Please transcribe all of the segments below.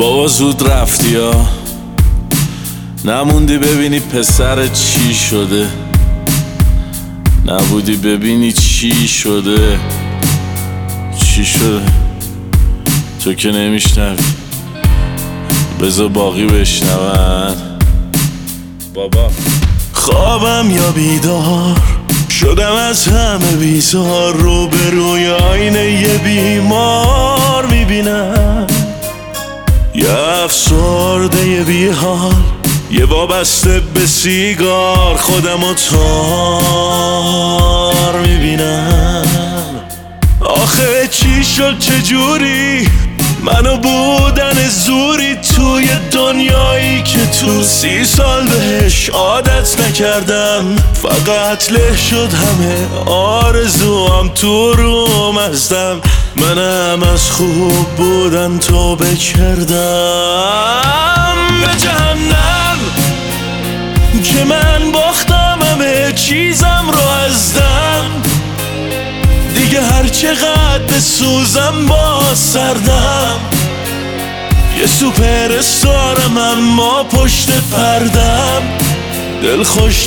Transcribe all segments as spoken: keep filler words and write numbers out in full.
بابا زود رفتی ها، نموندی ببینی پسر چی شده، نبودی ببینی چی شده. چی شده تو که نمیشنوی، بذار باقی بشنون. بابا خوابم یا بیدار شدم از همه بیزار، رو به روی آینه یه بیمار میبینم، یه افسرده یه بیحال، یه وابسته به سیگار، خودم و تار میبینم. آخه چی شد چجوری منو بودن زوری توی دنیایی که تو سی سال بهش عادت نکردم، فقط له شد همه آرزوام تو روم ازدم، منم از خوب بودن توبه کردم. به جهنم که من باختم همه چیزم رو از دم، دیگه هر چقدر بسوزم با سردم، یه سوپر استارم اما پشت پردم، دل خوش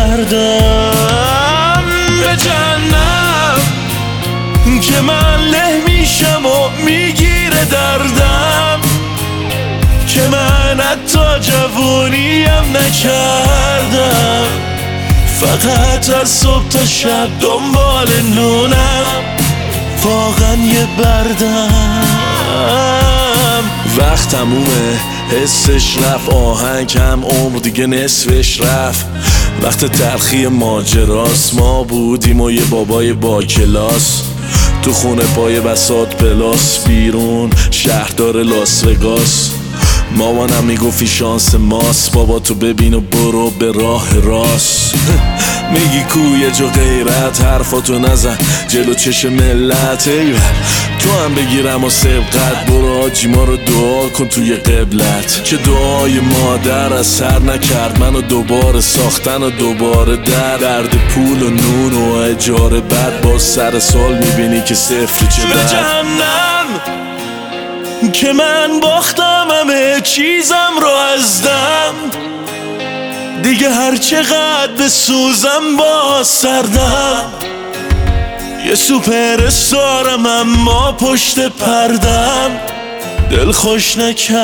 نکردم. به جهنم که من له میشم و میگیره دردم، که من حتی جوونیم نکردم، فقط از صبح تا شب دنبال نونم، واقعا یه بردم. وقت تمومه حسش رفت، آهنگم عمر دیگه نصفش رفت، وقت تلخی ماجراست، ما بودیم و یه بابای با کلاس، تو خونه پای بساط پلاس، بیرون شهردار لاس وگاس، مامانم میگفتی شانس ماست، بابا تو ببین و برو به راه راست. میگی کوی جو غیرت، حرفاتو نزن جلو چش ملت، ایول تو هم بگیرم و سبقت، برو حاجی ما رو دعا کن توی قبلت، که دعای مادر اثر نکرد، منو دوباره ساختن و دوباره در درد پول و نون و اجاره، بعد با سر سال میبینی که صفر چه در. به جهنم که من باختم همه چیزم رو از دم، دیگه هر چقدر بسوزم با سردم، یه سوپر استارم اما پشت پردم، دل خوش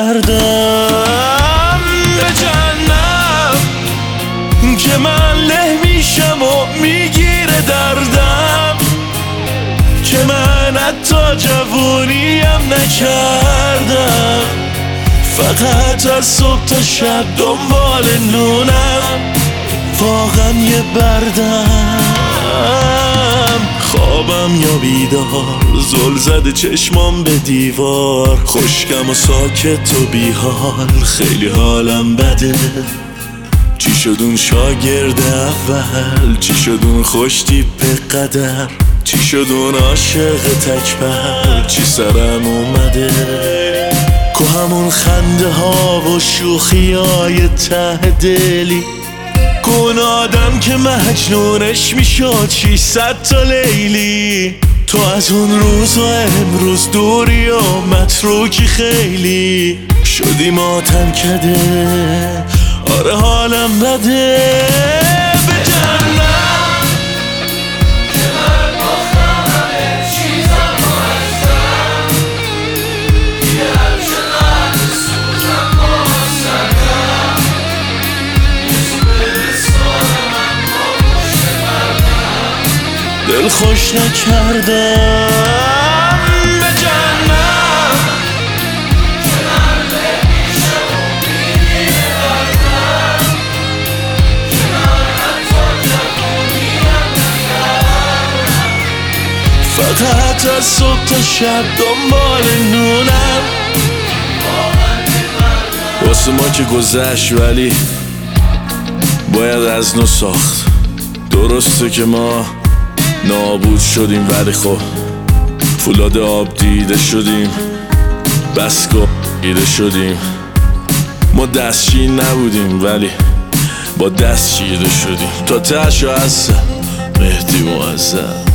نکردم. به جهنم که من له میشم و میگیره دردم، که من حتی جوونیم نکردم، فقط از صبح تا شب دنبال نونم، واقعا یه بردم. خوابم یا بیدار زل زده چشمام به دیوار، خشکم و ساکت و بیحال، خیلی حالم بده. چی شد اون شاگرد اول، چی شد اون خوش تیپ قدر، چی شد اون عاشق تکبر، چی سرم اومده، که همون خنده ها و شوخی های ته دلی، که اون آدم که مجنونش میشد شیصد تا لیلی، تو از اون روز و امروز دوری و متروکی خیلی، شدی ماتم کده، آره حالم بده. به جهنم که من باختم همه چیزم رو از دم، دیگه هر چقدر بسوزم با سردم، یه سوپر استارم اما پشت پردم، دل خوش نکردم. به جهنم که من له میشم و میگیره دردم، که من حتی جوونیم نکردم، فقط از صبح تا شب دنبال نونم، واسه ما که گذشت ولی باید از نو ساخت. درسته که ما نابود شدیم ولی خب فولاد آب دیده شدیم، بسکا دیده شدیم، ما دستشی نبودیم ولی با دست چیده شدیم، تا تشو هستم مهدی معظم.